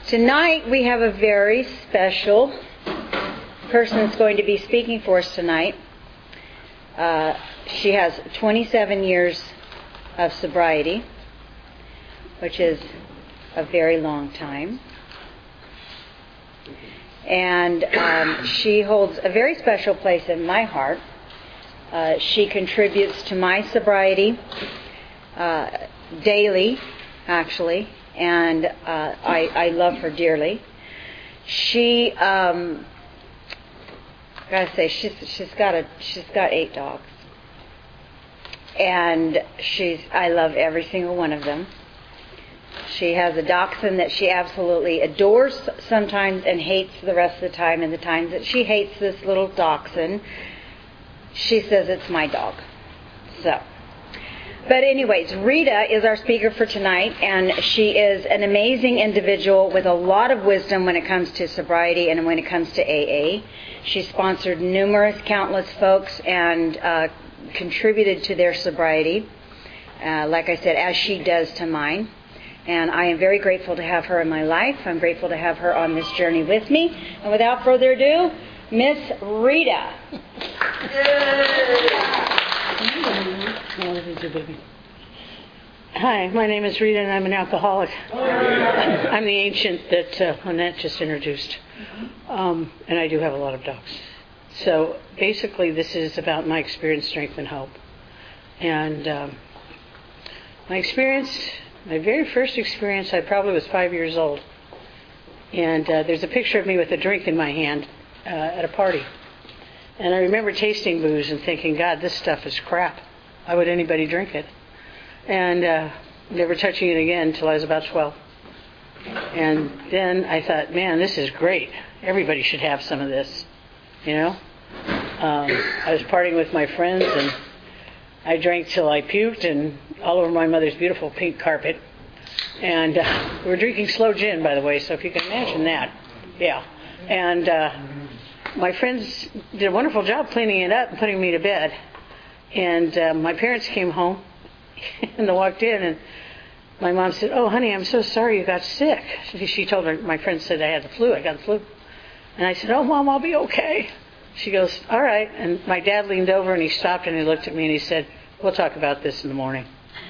Tonight we have a very special person that's going to be speaking for us tonight. She has 27 years of sobriety, which is a very long time. And she holds a very special place in my heart. She contributes to my sobriety daily, actually, and I love her dearly. She, gotta say, she's got 8 dogs, and I love every single one of them. She has a dachshund that she absolutely adores sometimes and hates the rest of the time. And the times that she hates this little dachshund, she says it's my dog. So, but anyways, Rita is our speaker for tonight, and she is an amazing individual with a lot of wisdom when it comes to sobriety and when it comes to AA. She sponsored countless folks and contributed to their sobriety, like I said, as she does to mine. And I am very grateful to have her in my life. I'm grateful to have her on this journey with me. And without further ado, Miss Rita. Hi, my name is Rita and I'm an alcoholic. I'm the ancient that Annette just introduced. And I do have a lot of dogs. So basically this is about my experience, strength, and hope. And my very first experience, I probably was 5 years old. And there's a picture of me with a drink in my hand at a party. And I remember tasting booze and thinking, God, this stuff is crap. Why would anybody drink it? And never touching it again until I was about 12. And then I thought, man, this is great. Everybody should have some of this, you know? I was partying with my friends, and I drank till I puked and all over my mother's beautiful pink carpet. And we were drinking slow gin, by the way, so if you can imagine that. Yeah. And my friends did a wonderful job cleaning it up and putting me to bed. And my parents came home and they walked in, and my mom said, "Oh, honey, I'm so sorry you got sick." She told her, my friend said I had the flu. I got the flu. And I said, "Oh, Mom, I'll be okay." She goes, "All right." And my dad leaned over and he stopped and he looked at me and he said, "We'll talk about this in the morning."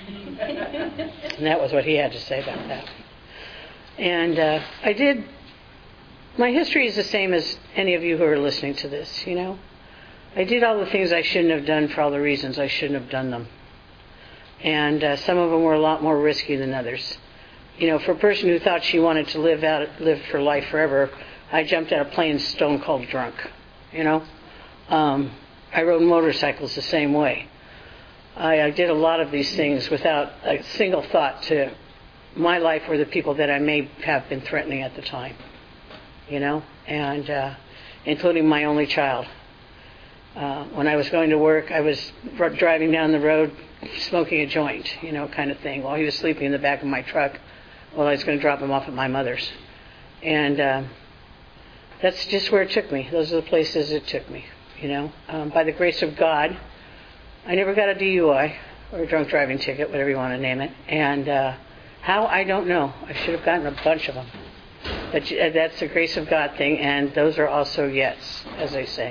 And that was what he had to say about that. And I did. My history is the same as any of you who are listening to this, you know. I did all the things I shouldn't have done for all the reasons I shouldn't have done them. And some of them were a lot more risky than others. You know, for a person who thought she wanted to live for life forever, I jumped out of a plane stone cold drunk, you know. I rode motorcycles the same way. I did a lot of these things without a single thought to my life or the people that I may have been threatening at the time, you know, and including my only child. When I was going to work, I was driving down the road smoking a joint, you know, kind of thing, while he was sleeping in the back of my truck while I was going to drop him off at my mother's. And that's just where it took me. Those are the places it took me, you know. By the grace of God, I never got a DUI or a drunk driving ticket, whatever you want to name it. And how, I don't know. I should have gotten a bunch of them. But that's the grace of God thing, and those are also yes, as they say.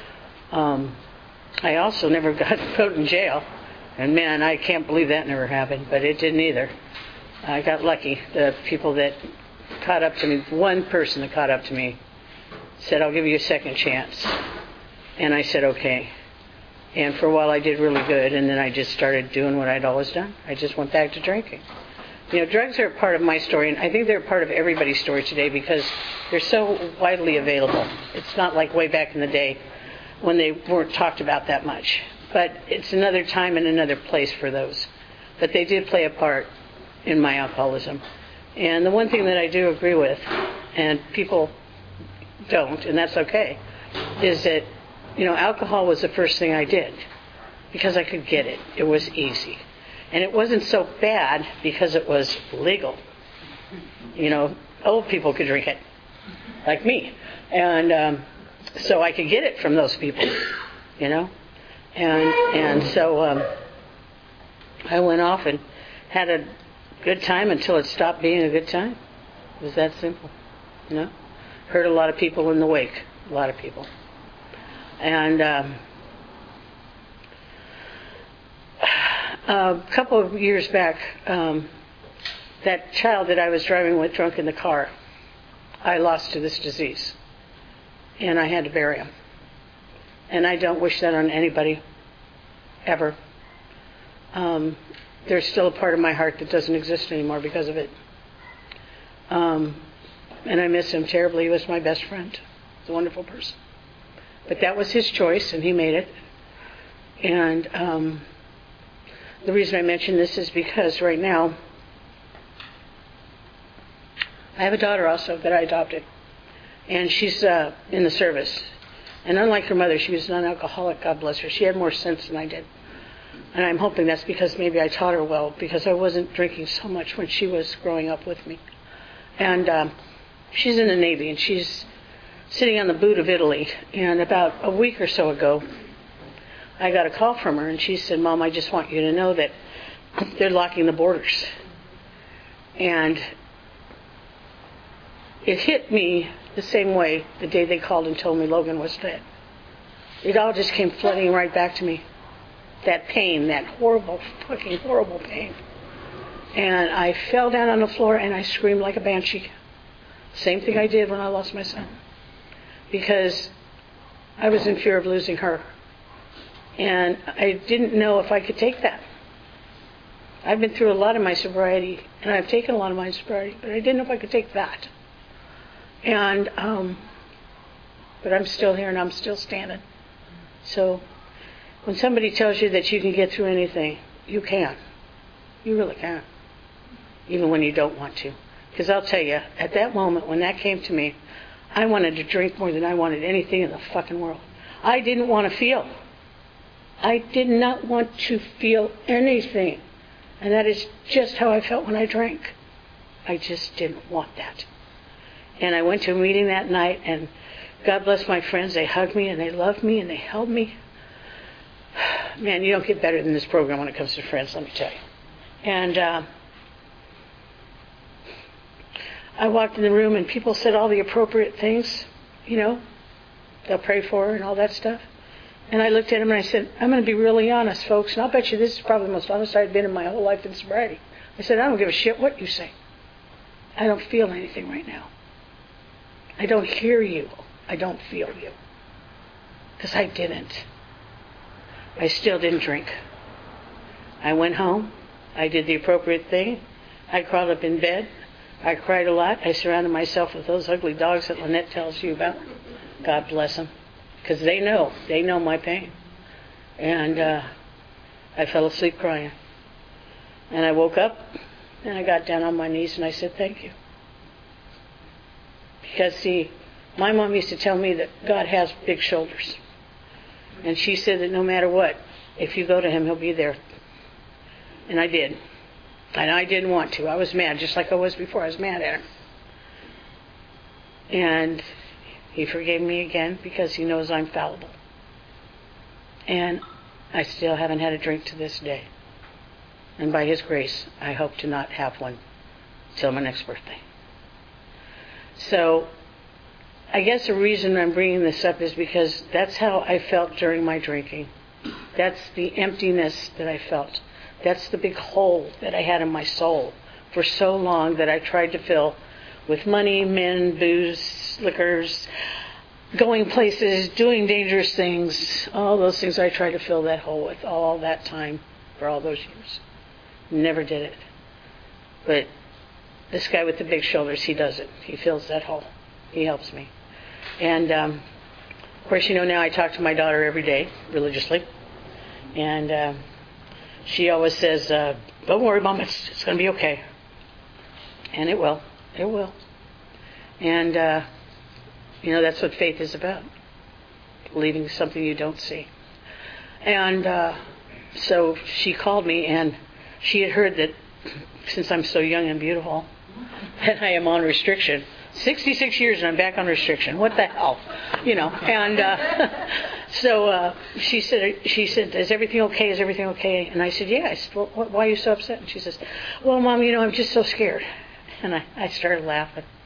I also never got put in jail. And man, I can't believe that never happened, but it didn't either. I got lucky. The people that caught up to me, one person that caught up to me said, "I'll give you a second chance." And I said, okay. And for a while I did really good, and then I just started doing what I'd always done. I just went back to drinking. You know, drugs are a part of my story, and I think they're a part of everybody's story today because they're so widely available. It's not like way back in the day when they weren't talked about that much. But it's another time and another place for those. But they did play a part in my alcoholism. And the one thing that I do agree with, and people don't, and that's okay, is that, you know, alcohol was the first thing I did because I could get it. It was easy. And it wasn't so bad because it was legal. You know, old people could drink it, like me. And so I could get it from those people, you know. And so I went off and had a good time until it stopped being a good time. It was that simple. You know? Hurt a lot of people in the wake. A lot of people. And a couple of years back, that child that I was driving with drunk in the car, I lost to this disease. And I had to bury him. And I don't wish that on anybody, ever. There's still a part of my heart that doesn't exist anymore because of it. And I miss him terribly. He was my best friend. He's a wonderful person. But that was his choice, and he made it. And the reason I mention this is because right now, I have a daughter also that I adopted. And she's in the service. And unlike her mother, she was non-alcoholic, God bless her. She had more sense than I did. And I'm hoping that's because maybe I taught her well, because I wasn't drinking so much when she was growing up with me. And she's in the Navy, and she's sitting on the boot of Italy. And about a week or so ago, I got a call from her, and she said, Mom, I just want you to know that they're locking the borders. And it hit me the same way the day they called and told me Logan was dead. It all just came flooding right back to me. That pain, that horrible, fucking horrible pain. And I fell down on the floor and I screamed like a banshee. Same thing I did when I lost my son. Because I was in fear of losing her. And I didn't know if I could take that. I've been through a lot of my sobriety, and I've taken a lot of my sobriety, but I didn't know if I could take that. And, but I'm still here and I'm still standing. So, when somebody tells you that you can get through anything, you can. You really can. Even when you don't want to. Because I'll tell you, at that moment when that came to me, I wanted to drink more than I wanted anything in the fucking world. I didn't want to feel. I did not want to feel anything. And that is just how I felt when I drank. I just didn't want that. And I went to a meeting that night, and God bless my friends. They hugged me, and they loved me, and they held me. Man, you don't get better than this program when it comes to friends, let me tell you. And I walked in the room, and people said all the appropriate things, you know. They'll pray for her and all that stuff. And I looked at him and I said, I'm going to be really honest, folks, and I'll bet you this is probably the most honest I've been in my whole life in sobriety. I said, I don't give a shit what you say. I don't feel anything right now. I don't hear you. I don't feel you. Because I didn't. I still didn't drink. I went home. I did the appropriate thing. I crawled up in bed. I cried a lot. I surrounded myself with those ugly dogs that Lynette tells you about. God bless them. Because they know my pain. And I fell asleep crying. And I woke up, and I got down on my knees, and I said, thank you. Because, see, my mom used to tell me that God has big shoulders. And she said that no matter what, if you go to him, he'll be there. And I did. And I didn't want to. I was mad, just like I was before. I was mad at him. And he forgave me again because he knows I'm fallible. And I still haven't had a drink to this day. And by his grace, I hope to not have one till my next birthday. So, I guess the reason I'm bringing this up is because that's how I felt during my drinking. That's the emptiness that I felt. That's the big hole that I had in my soul for so long that I tried to fill with money, men, booze, liquors, going places, doing dangerous things, all those things I tried to fill that hole with all that time for all those years. Never did it. But this guy with the big shoulders, he does it. He fills that hole. He helps me. And, of course, you know, now I talk to my daughter every day, religiously. And she always says, don't worry, Mom, it's going to be okay. And it will. It will. And, you know, that's what faith is about. Believing something you don't see. And so she called me, and she had heard that since I'm so young and beautiful, that I am on restriction. 66 years and I'm back on restriction. What the hell? You know. And so she said, is everything okay? Is everything okay? And I said, yeah. I said, well, why are you so upset? And she says, well, Mom, you know, I'm just so scared. And I started laughing.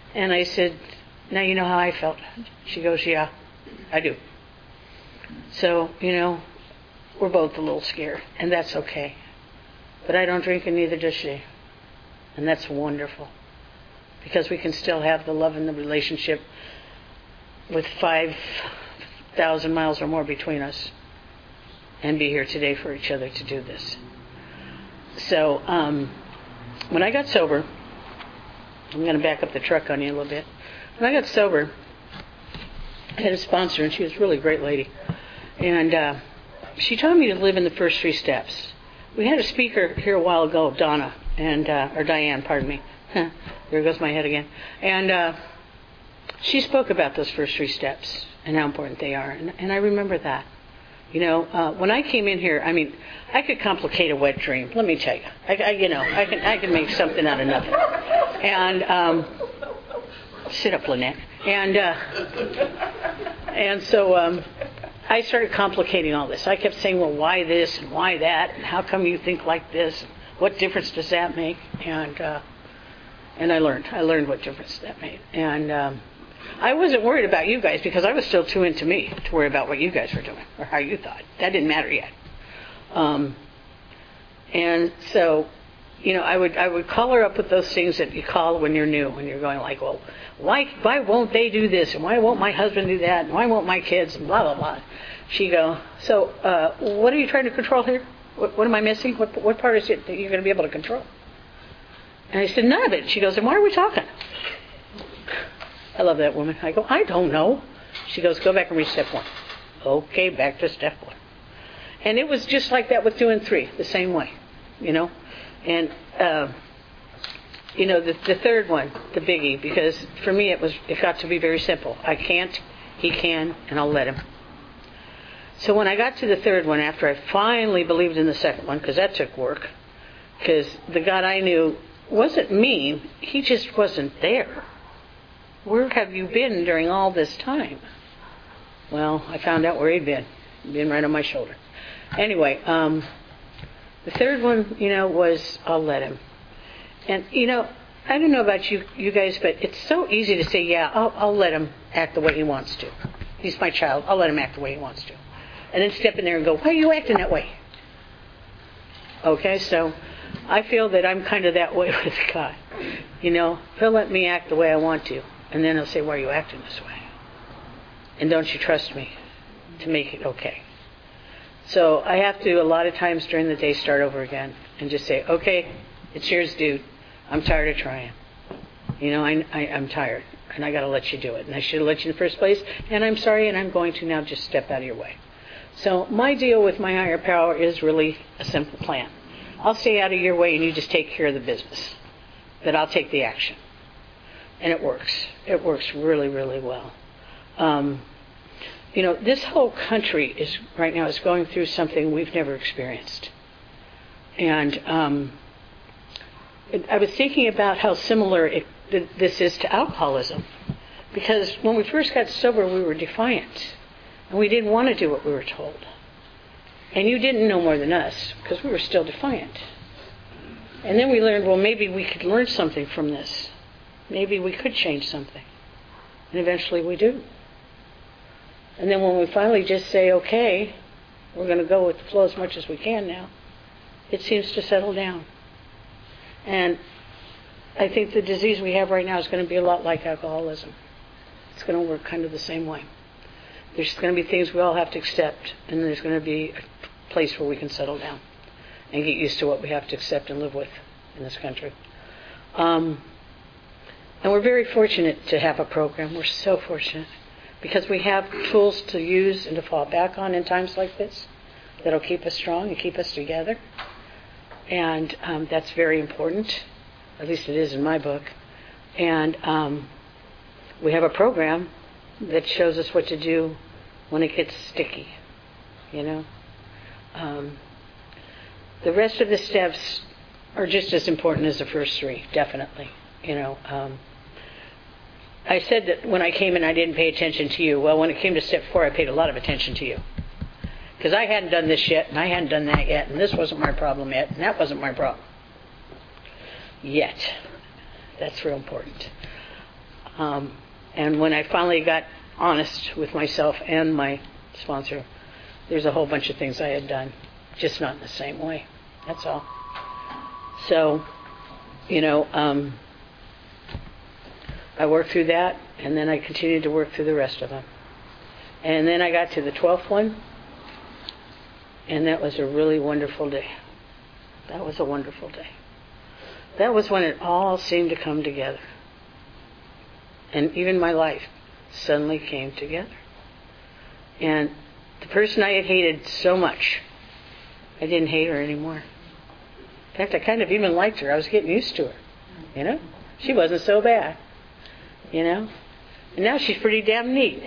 And I said, now you know how I felt. She goes, yeah, I do. So, we're both a little scared, and that's okay. But I don't drink, and neither does she. And that's wonderful. Because we can still have the love and the relationship with 5,000 miles or more between us, and be here today for each other to do this. So, when I got sober, I'm going to back up the truck on you a little bit. When I got sober, I had a sponsor, and she was a really great lady. And she taught me to live in the first 3 steps. We had a speaker here a while ago, Donna, or Diane, pardon me. There goes my head again. And she spoke about those first 3 steps and how important they are. And I remember that. When I came in here, I could complicate a wet dream. Let me tell you, I can make something out of nothing. And sit up, Lynette. And so I started complicating all this. I kept saying, well, why this and why that, and how come you think like this? What difference does that make? And I learned what difference that made. And I wasn't worried about you guys because I was still too into me to worry about what you guys were doing or how you thought. That didn't matter yet. And so, I would call her up with those things that you call when you're new, when you're going like, well, why won't they do this, and why won't my husband do that, and why won't my kids, and blah blah blah. She'd go, so what are you trying to control here? What am I missing? What part is it that you're going to be able to control? And I said, none of it. She goes, then why are we talking? I love that woman. I go, I don't know. She goes, go back and read step 1. Okay, back to step 1. And it was just like that with 2 and 3, the same way, And, the third one, the biggie, because for me it got to be very simple. I can't, he can, and I'll let him. So when I got to the third one, after I finally believed in the second one, because that took work, because the God I knew wasn't mean, he just wasn't there. Where have you been during all this time? Well, I found out where he'd been. He'd been right on my shoulder. Anyway, the third one, was I'll let him. And, I don't know about you guys, but it's so easy to say, yeah, I'll let him act the way he wants to. He's my child. I'll let him act the way he wants to. And then step in there and go, why are you acting that way? Okay, so I feel that I'm kind of that way with God. He'll let me act the way I want to. And then he'll say, why are you acting this way? And don't you trust me to make it okay? So I have to, a lot of times during the day, start over again and just say, okay, it's yours, dude. I'm tired of trying. I'm tired, and I got to let you do it. And I should have let you in the first place, and I'm sorry, and I'm going to now just step out of your way. So my deal with my higher power is really a simple plan. I'll stay out of your way, and you just take care of the business. But I'll take the action. And it works. It works really, really well. This whole country right now is going through something we've never experienced. And I was thinking about how similar this is to alcoholism. Because when we first got sober, we were defiant. And we didn't want to do what we were told. And you didn't know more than us, because we were still defiant. And then we learned, well, maybe we could learn something from this. Maybe we could change something. And eventually we do. And then when we finally just say, okay, we're going to go with the flow as much as we can now, it seems to settle down. And I think the disease we have right now is going to be a lot like alcoholism. It's going to work kind of the same way. There's going to be things we all have to accept, and there's going to be a place where we can settle down and get used to what we have to accept and live with in this country. And we're very fortunate to have a program. We're so fortunate because we have tools to use and to fall back on in times like this that'll keep us strong and keep us together. And that's very important. At least it is in my book. And we have a program that shows us what to do when it gets sticky, The rest of the steps are just as important as the first 3, definitely. I said that when I came in I didn't pay attention to you. Well, when it came to step 4, I paid a lot of attention to you. Because I hadn't done this yet, and I hadn't done that yet, and this wasn't my problem yet, and that wasn't my problem. Yet. That's real important. And when I finally got honest with myself and my sponsor, there's a whole bunch of things I had done, just not in the same way. That's all. So, I worked through that, and then I continued to work through the rest of them. And then I got to the 12th one, and that was a really wonderful day. That was a wonderful day. That was when it all seemed to come together. And even my life suddenly came together. And the person I had hated so much, I didn't hate her anymore. In fact, I kind of even liked her. I was getting used to her. She wasn't so bad. And now she's pretty damn neat.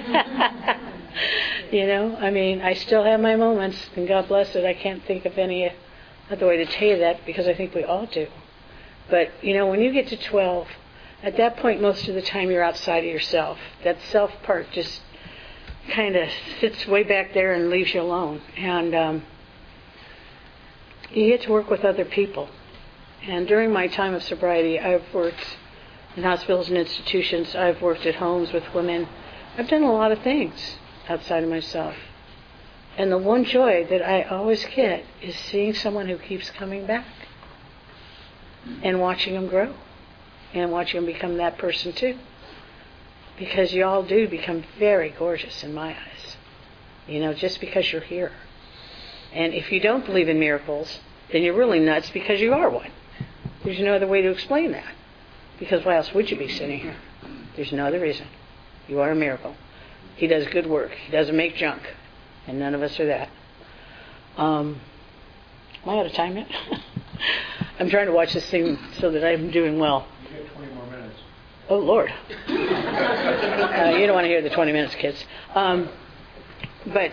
I still have my moments, and God bless it. I can't think of any other way to tell you that, because I think we all do. But, when you get to 12, at that point, most of the time you're outside of yourself. That self part just kind of sits way back there and leaves you alone. And you get to work with other people. And during my time of sobriety, I've worked in hospitals and institutions. I've worked at homes with women. I've done a lot of things outside of myself. And the one joy that I always get is seeing someone who keeps coming back and watching them grow and watching them become that person too. Because you all do become very gorgeous in my eyes, just because you're here. And if you don't believe in miracles, then you're really nuts, because you are one. There's no other way to explain that. Because why else would you be sitting here? There's no other reason. You are a miracle. He does good work. He doesn't make junk. And none of us are that. Am I out of time yet? I'm trying to watch this thing so that I'm doing well. You have 20 more minutes. Oh, Lord. You don't want to hear the 20 minutes, kids. But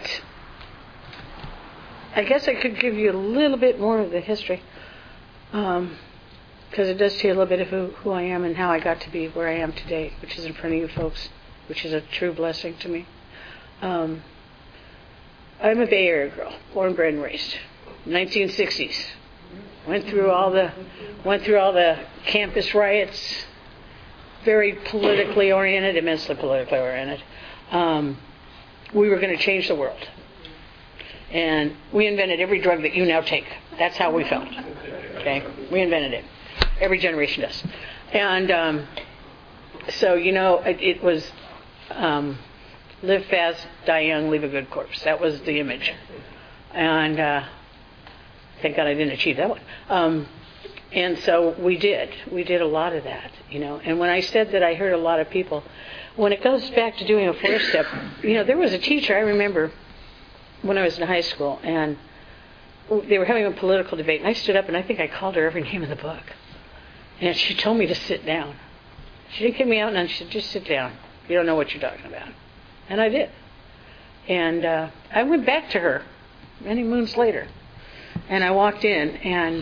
I guess I could give you a little bit more of the history. Because it does tell you a little bit of who I am and how I got to be where I am today, which is in front of you folks, which is a true blessing to me. I'm a Bay Area girl, born, bred, and raised. 1960s. Went through all the campus riots. Very politically oriented, immensely politically oriented. We were going to change the world. And we invented every drug that you now take. That's how we felt. Okay? We invented it. Every generation does. And so, it was live fast, die young, leave a good corpse. That was the image. And thank God I didn't achieve that one. And so we did. We did a lot of that, And when I said that I heard a lot of people, when it goes back to doing a 4-step, there was a teacher I remember when I was in high school, and they were having a political debate, and I stood up and I think I called her every name in the book. And she told me to sit down. She didn't kick me out, and she said, just sit down. You don't know what you're talking about. And I did. And I went back to her many moons later. And I walked in, and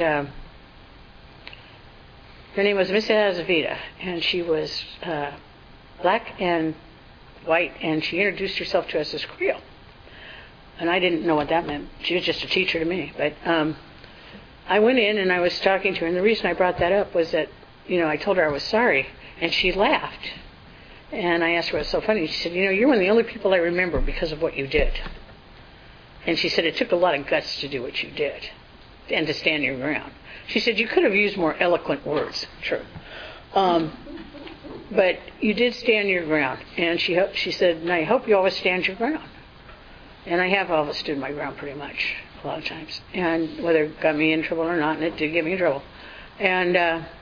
her name was Miss Azavita, and she was black and white, and she introduced herself to us as Creole. And I didn't know what that meant. She was just a teacher to me. But I went in and I was talking to her, and the reason I brought that up was that, I told her I was sorry, and she laughed. And I asked her what's so funny. She said, you're one of the only people I remember because of what you did. And she said, it took a lot of guts to do what you did and to stand your ground. She said, you could have used more eloquent words. True. But you did stand your ground. And she said, and I hope you always stand your ground. And I have always stood my ground pretty much, a lot of times. And whether it got me in trouble or not, and it did get me in trouble. And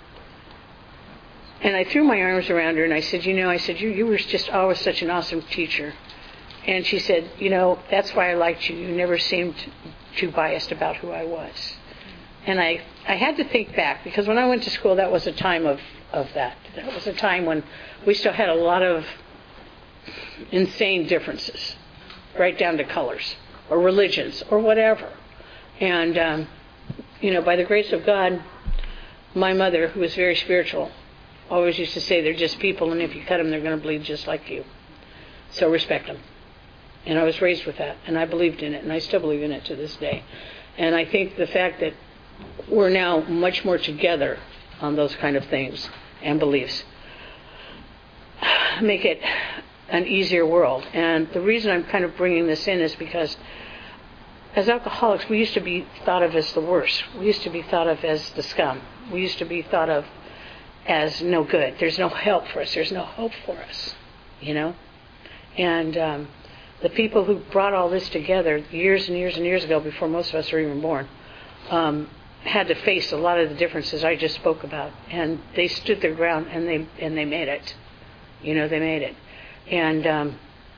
I threw my arms around her and I said, you were just always such an awesome teacher. And she said, that's why I liked you. You never seemed too biased about who I was. And I had to think back, because when I went to school, that was a time of that. That was a time when we still had a lot of insane differences, right down to colors or religions or whatever. And, by the grace of God, my mother, who was very spiritual, always used to say they're just people, and if you cut them, they're going to bleed just like you. So respect them. And I was raised with that, and I believed in it, and I still believe in it to this day. And I think the fact that we're now much more together on those kind of things and beliefs. make it an easier world. And the reason I'm kind of bringing this in is because as alcoholics, we used to be thought of as the worst. We used to be thought of as the scum. We used to be thought of as no good. There's no help for us. There's no hope for us, you know? And the people who brought all this together years and years and years ago, before most of us were even born, had to face a lot of the differences I just spoke about. And they stood their ground, and they made it. You know, they made it. And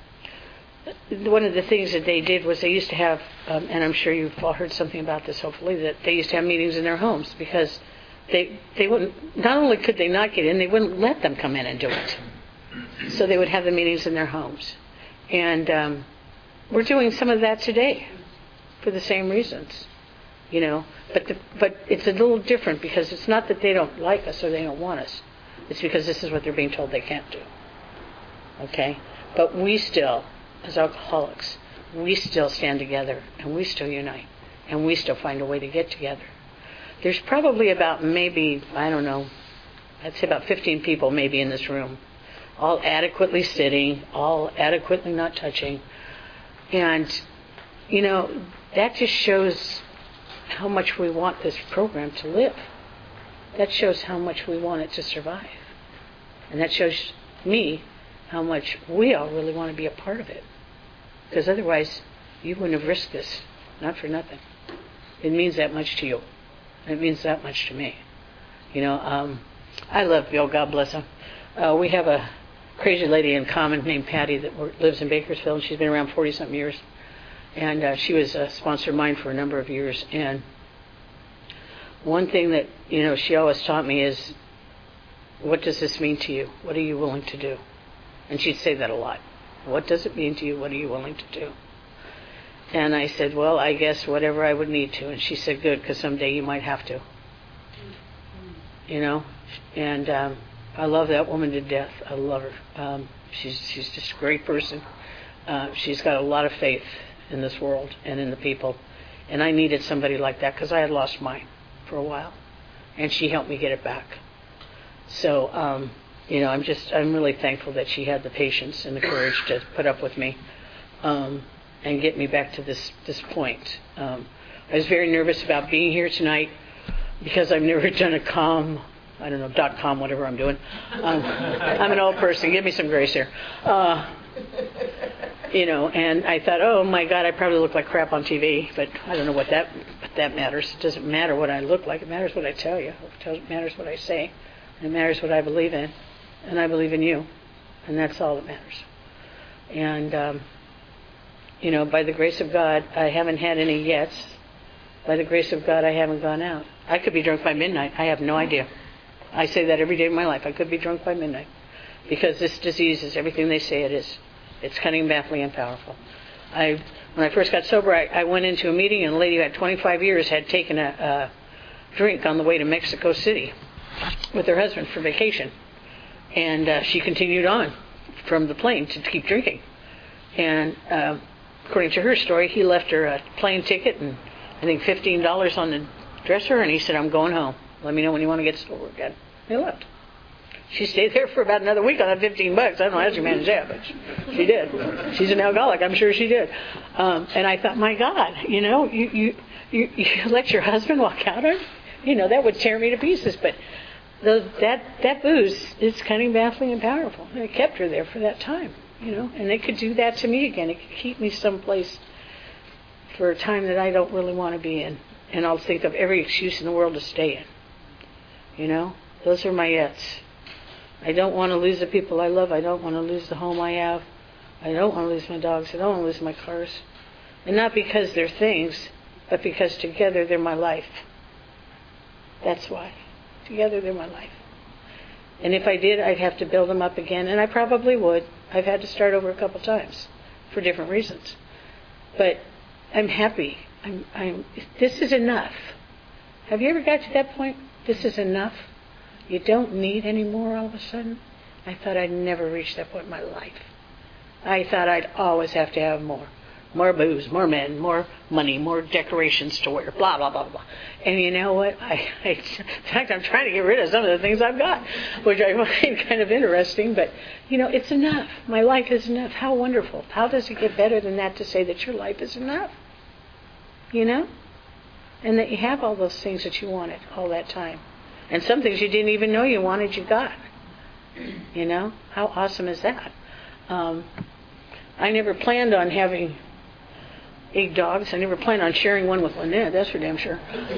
one of the things that they did was they used to have, and I'm sure you've all heard something about this, hopefully, that they used to have meetings in their homes because they wouldn't, not only could they not get in, they wouldn't let them come in and do it. So they would have the meetings in their homes. And we're doing some of that today for the same reasons, you know. But it's a little different because it's not that they don't like us or they don't want us. It's because this is what they're being told they can't do. Okay? But we still, as alcoholics, we still stand together and we still unite and we still find a way to get together. There's probably about maybe, I don't know, I'd say about 15 people maybe in this room, all adequately sitting, all adequately not touching. And, you know, that just shows how much we want this program to live. That shows how much we want it to survive. And that shows me how much we all really want to be a part of it. Because otherwise, you wouldn't have risked this, not for nothing. It means that much to you. It means that much to me. You know, I love Bill, God bless him. We have a crazy lady in common named Patty that lives in Bakersfield, and she's been around 40-something years. And she was a sponsor of mine for a number of years. And one thing that, you know, she always taught me is, what does this mean to you? What are you willing to do? And she'd say that a lot. What does it mean to you? What are you willing to do? And I said, well, I guess whatever I would need to. And she said, good, because someday you might have to. You know? And I love that woman to death. I love her. She's just a great person. She's got a lot of faith in this world and in the people. And I needed somebody like that because I had lost mine for a while. And she helped me get it back. So, you know, I'm really thankful that she had the patience and the courage to put up with me and get me back to this point. I was very nervous about being here tonight because I've never done a .com, whatever I'm doing. I'm an old person. Give me some grace here. You know, and I thought, oh my God, I probably look like crap on TV, but I don't know what that matters. It doesn't matter what I look like. It matters what I tell you. It matters what I say. And it matters what I believe in. And I believe in you. And that's all that matters. And, you know, by the grace of God, I haven't had any yets. By the grace of God, I haven't gone out. I could be drunk by midnight. I have no idea. I say that every day of my life. I could be drunk by midnight. Because this disease is everything they say it is. It's cunning, baffling, and powerful. When I first got sober, I went into a meeting, and a lady who had 25 years had taken a drink on the way to Mexico City with her husband for vacation. And she continued on from the plane to keep drinking. And according to her story, he left her a plane ticket and I think $15 on the dresser, and he said, I'm going home. Let me know when you want to get sober again. He left. She stayed there for about another week on that $15. I don't know how she managed that, but she did. She's an alcoholic. I'm sure she did. And I thought, my God, you know, you let your husband walk out on? You know, that would tear me to pieces. But that booze is cunning, baffling, and powerful. And it kept her there for that time, you know. And it could do that to me again. It could keep me someplace for a time that I don't really want to be in. And I'll think of every excuse in the world to stay in. You know, those are my yets. I don't want to lose the people I love. I don't want to lose the home I have. I don't want to lose my dogs. I don't want to lose my cars. And not because they're things, but because together they're my life. That's why. Together they're my life. And if I did, I'd have to build them up again. And I probably would. I've had to start over a couple times for different reasons. But I'm happy. This is enough. Have you ever got to that point? This is enough. You don't need any more all of a sudden. I thought I'd never reach that point in my life. I thought I'd always have to have more. More booze, more men, more money, more decorations to wear, blah, blah, blah, blah. And you know what? In fact, I'm trying to get rid of some of the things I've got, which I find kind of interesting. But, it's enough. My life is enough. How wonderful. How does it get better than that to say that your life is enough? And that you have all those things that you wanted all that time. And some things you didn't even know you wanted, you got. How awesome is that? I never planned on having 8 dogs. I never planned on sharing one with Lynette, that's for damn sure.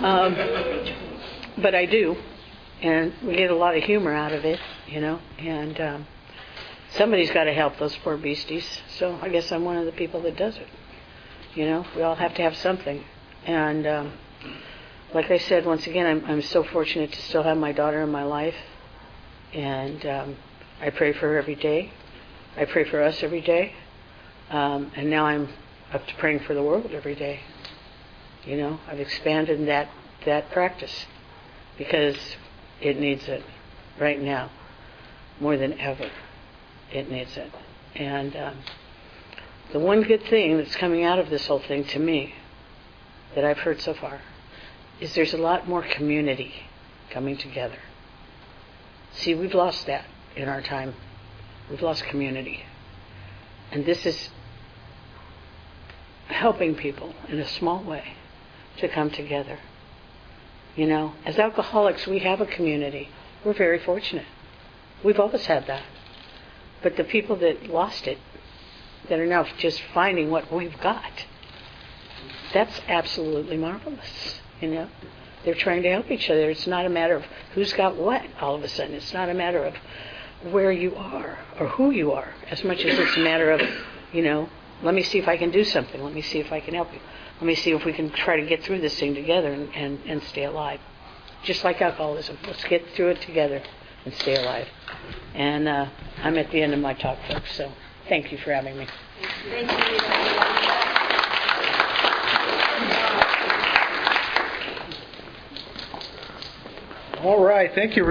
But I do. And we get a lot of humor out of it, And somebody's got to help those poor beasties. So I guess I'm one of the people that does it. We all have to have something. And like I said, once again, I'm so fortunate to still have my daughter in my life. And I pray for her every day. I pray for us every day. And now I'm up to praying for the world every day. I've expanded that practice because it needs it right now more than ever. It needs it. And the one good thing that's coming out of this whole thing to me that I've heard so far is there's a lot more community coming together. See, we've lost that in our time. We've lost community. And this is helping people in a small way to come together. As alcoholics, we have a community. We're very fortunate. We've always had that. But the people that lost it, that are now just finding what we've got, that's absolutely marvelous. They're trying to help each other. It's not a matter of who's got what all of a sudden. It's not a matter of where you are or who you are, as much as it's a matter of, let me see if I can do something. Let me see if I can help you. Let me see if we can try to get through this thing together and stay alive. Just like alcoholism. Let's get through it together and stay alive. And I'm at the end of my talk, folks, so thank you for having me. Thank you. All right. Thank you.